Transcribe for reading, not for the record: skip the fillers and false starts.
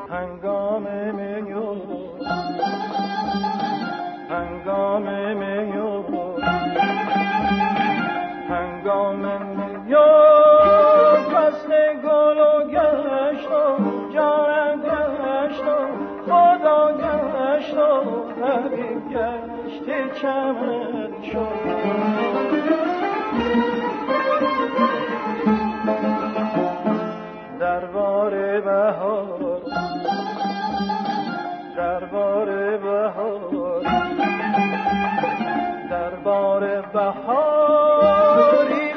هنگام میو هنگام میو هنگام میو فصل گل و گشت و جانم گشت و خدا گشت و حبیب گشت چمن شد دربار بهار دربار بهار دربار بهاری